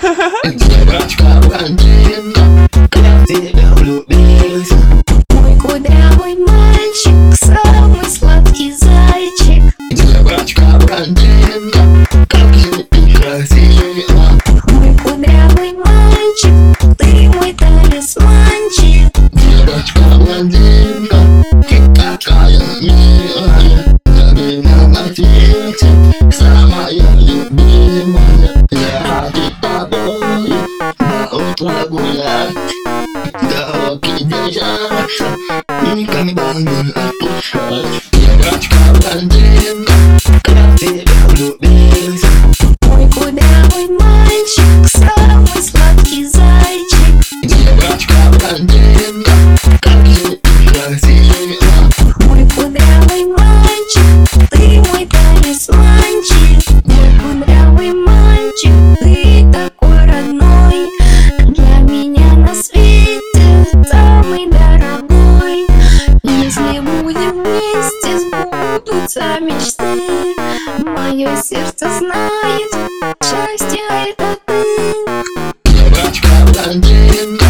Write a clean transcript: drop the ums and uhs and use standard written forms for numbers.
Девочка-блондинка, я в тебя влюбился. Мой кудрявый мальчик, самый сладкий зайчик. Девочка-блондинка, как же ты красива. Мой кудрявый мальчик, ты мой талисманчик. Девочка-блондинка, ты такая милая. Для меня на свете самая любимая. Я ради тобой на утро гулять, дороги держаться, никогда не отпускать. Девочка-блондинка, я в тебя влюбился. Мой кудрявый мальчик, самый сладкий зайчик. Девочка-блондинка, как же ты красива. Мой кудрявый мальчик, ты мой талисманчик. Мой кудрявый мальчик, ты такой родной. Для меня на свете самый дорогой. Если будем вместе, сбудутся мечты. Мое сердце знает, счастье это ты. Девочка-блондинка,